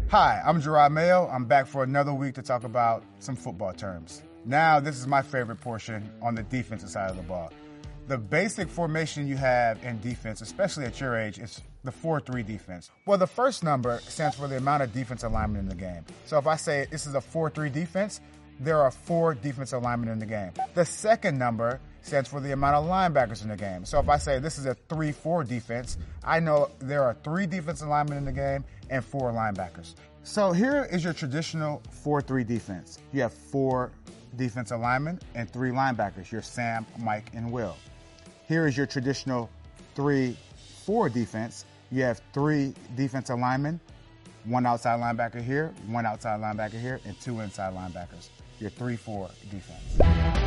Hi, I'm Gerard Mayo. I'm back for another week to talk about some football terms. Now, this is my favorite portion on the defensive side of the ball. The basic formation you have in defense, especially at your age, is the 4-3 defense. Well, the first number stands for the amount of defensive linemen in the game. So if I say this is a 4-3 defense, there are 4 defensive linemen in the game. The second number stands for the amount of linebackers in the game. So if I say this is a 3-4 defense, I know there are 3 defensive linemen in the game and 4 linebackers. So here is your traditional 4-3 defense. You have 4 defensive linemen and 3 linebackers, your Sam, Mike, and Will. Here is your traditional 3-4 defense. You have 3 defensive linemen, 1 outside linebacker here, 1 outside linebacker here, and 2 inside linebackers. Your 3-4 defense.